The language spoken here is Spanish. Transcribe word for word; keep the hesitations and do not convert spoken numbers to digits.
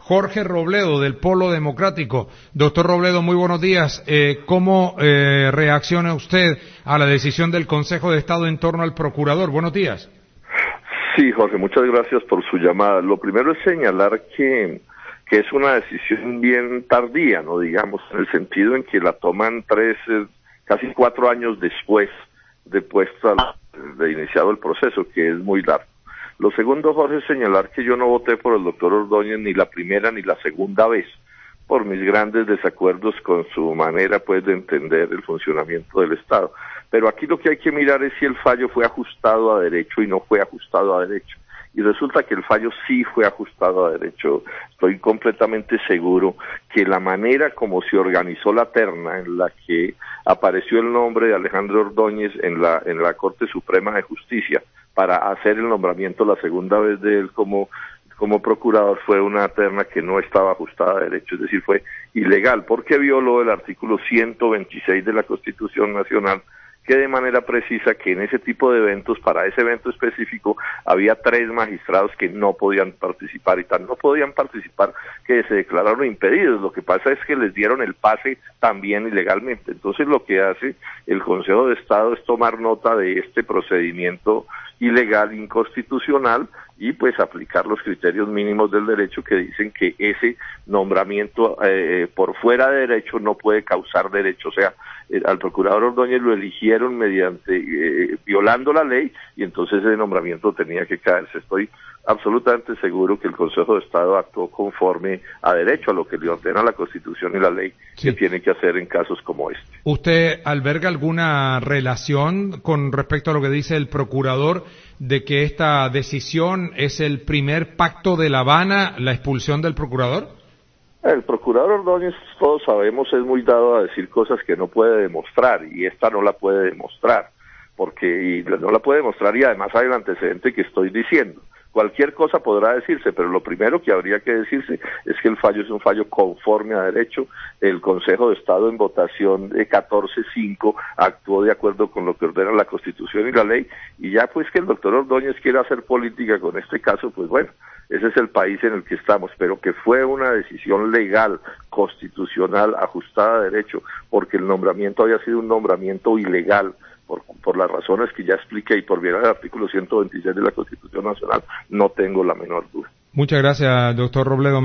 Jorge Robledo, del Polo Democrático. Doctor Robledo, muy buenos días. Eh, ¿Cómo eh, reacciona usted a la decisión del Consejo de Estado en torno al procurador? Buenos días. Sí, Jorge, muchas gracias por su llamada. Lo primero es señalar que, que es una decisión bien tardía, no digamos, en el sentido en que la toman tres, eh, casi cuatro años después de puesta, de iniciado el proceso, que es muy largo. Lo segundo, Jorge, es señalar que yo no voté por el doctor Ordóñez ni la primera ni la segunda vez, por mis grandes desacuerdos con su manera, pues, de entender el funcionamiento del Estado. Pero aquí lo que hay que mirar es si el fallo fue ajustado a derecho y no fue ajustado a derecho. Y resulta que el fallo sí fue ajustado a derecho. Estoy completamente seguro que la manera como se organizó la terna en la que apareció el nombre de Alejandro Ordóñez en la, en la Corte Suprema de Justicia para hacer el nombramiento la segunda vez de él como como procurador fue una terna que no estaba ajustada a derecho, es decir, fue ilegal, porque violó el artículo ciento veintiséis de la Constitución Nacional, que de manera precisa que en ese tipo de eventos, para ese evento específico, había tres magistrados que no podían participar, y tan no podían participar que se declararon impedidos. Lo que pasa es que les dieron el pase también ilegalmente. Entonces lo que hace el Consejo de Estado es tomar nota de este procedimiento ilegal, inconstitucional, y pues aplicar los criterios mínimos del derecho que dicen que ese nombramiento eh, por fuera de derecho no puede causar derecho. O sea, eh, al procurador Ordóñez lo eligieron mediante, eh, violando la ley, y entonces ese nombramiento tenía que caerse. Estoy absolutamente seguro que el Consejo de Estado actuó conforme a derecho, a lo que le ordena la Constitución y la ley, sí, que tiene que hacer en casos como este. ¿Usted alberga alguna relación con respecto a lo que dice el procurador de que esta decisión es el primer pacto de La Habana, la expulsión del procurador? El procurador Ordóñez, todos sabemos, es muy dado a decir cosas que no puede demostrar, y esta no la puede demostrar, porque y no la puede demostrar, y además hay el antecedente que estoy diciendo. Cualquier cosa podrá decirse, pero lo primero que habría que decirse es que el fallo es un fallo conforme a derecho. El Consejo de Estado en votación de catorce cinco actuó de acuerdo con lo que ordena la Constitución y la ley, y ya pues que el doctor Ordóñez quiera hacer política con este caso, pues bueno, ese es el país en el que estamos, pero que fue una decisión legal, constitucional, ajustada a derecho, porque el nombramiento había sido un nombramiento ilegal, Por, por las razones que ya expliqué y por violar el artículo ciento veintiséis de la Constitución Nacional, no tengo la menor duda. Muchas gracias, doctor Robledo.